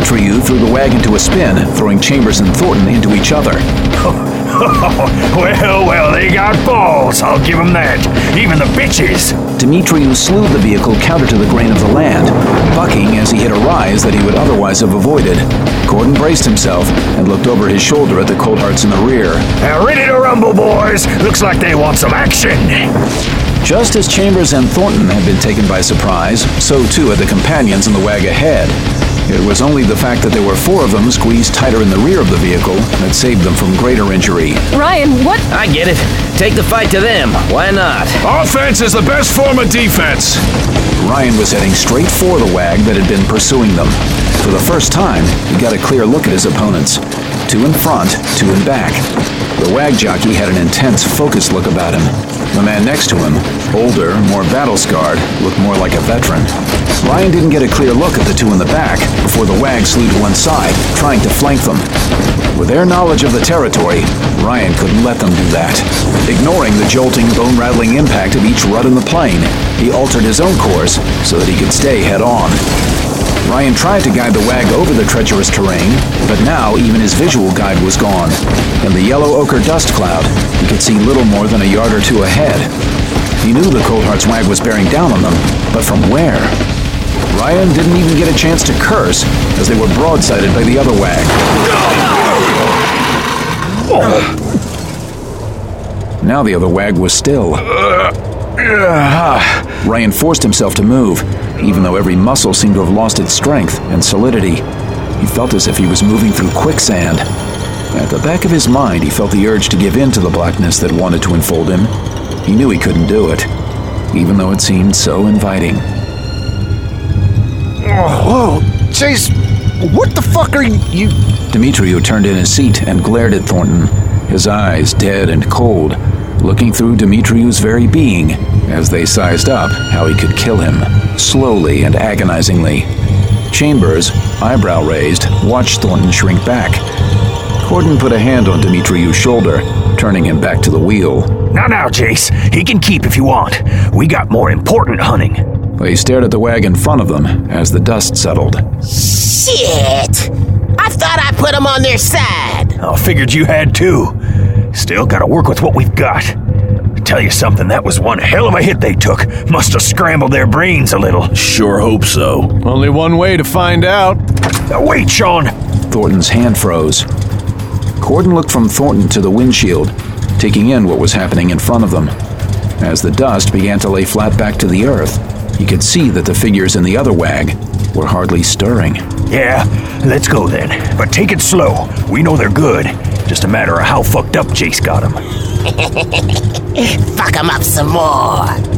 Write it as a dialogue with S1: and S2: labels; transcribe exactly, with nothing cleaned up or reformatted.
S1: Demetriou threw the wag into a spin, throwing Chambers and Thornton into each other.
S2: well, well, they got balls, I'll give them that. Even the bitches.
S1: Demetriou slewed the vehicle counter to the grain of the land, bucking as he hit a rise that he would otherwise have avoided. Gordon braced himself and looked over his shoulder at the Coldhearts in the rear.
S2: Now ready to rumble, boys. Looks like they want some action.
S1: Just as Chambers and Thornton had been taken by surprise, so too had the companions in the wag ahead. It was only the fact that there were four of them squeezed tighter in the rear of the vehicle that saved them from greater injury.
S3: Ryan, what?
S4: I get it. Take the fight to them. Why not?
S5: Offense is the best form of defense.
S1: Ryan was heading straight for the wag that had been pursuing them. For the first time, he got a clear look at his opponents. Two in front, two in back. The wag jockey had an intense, focused look about him. The man next to him, older, more battle-scarred, looked more like a veteran. Ryan didn't get a clear look at the two in the back before the wag slew to one side, trying to flank them. With their knowledge of the territory, Ryan couldn't let them do that. Ignoring the jolting, bone-rattling impact of each rut in the plane, he altered his own course so that he could stay head-on. Ryan tried to guide the wag over the treacherous terrain, but now even his visual guide was gone. In the yellow ochre dust cloud, he could see little more than a yard or two ahead. He knew the Coldhearts wag was bearing down on them, but from where? Ryan didn't even get a chance to curse as they were broadsided by the other wag. Now the other wag was still. Ryan forced himself to move, even though every muscle seemed to have lost its strength and solidity. He felt as if he was moving through quicksand. At the back of his mind, he felt the urge to give in to the blackness that wanted to enfold him. He knew he couldn't do it, even though it seemed so inviting.
S6: Whoa, Chase, what the fuck are you...
S1: Demetriou turned in his seat and glared at Thornton, his eyes dead and cold, looking through Demetriou's very being as they sized up how he could kill him, slowly and agonizingly. Chambers, eyebrow raised, watched Thornton shrink back. Gordon put a hand on Demetriou's shoulder, turning him back to the wheel.
S2: Now, now, Chase. He can keep if you want. We got more important hunting.
S1: They stared at the wag in front of them as the dust settled.
S7: Shit! I thought I put them on their side.
S2: I figured you had too. Still gotta work with what we've got. Tell you something, that was one hell of a hit they took. Must have scrambled their brains a little.
S5: Sure hope so.
S8: Only one way to find out.
S2: Now wait, Sean.
S1: Thornton's hand froze. Gordon looked from Thornton to the windshield, taking in what was happening in front of them. As the dust began to lay flat back to the earth, he could see that the figures in the other wag were hardly stirring.
S2: Yeah, let's go then. But take it slow. We know they're good. Just a matter of how fucked up Jace got them.
S7: Fuck them up some more.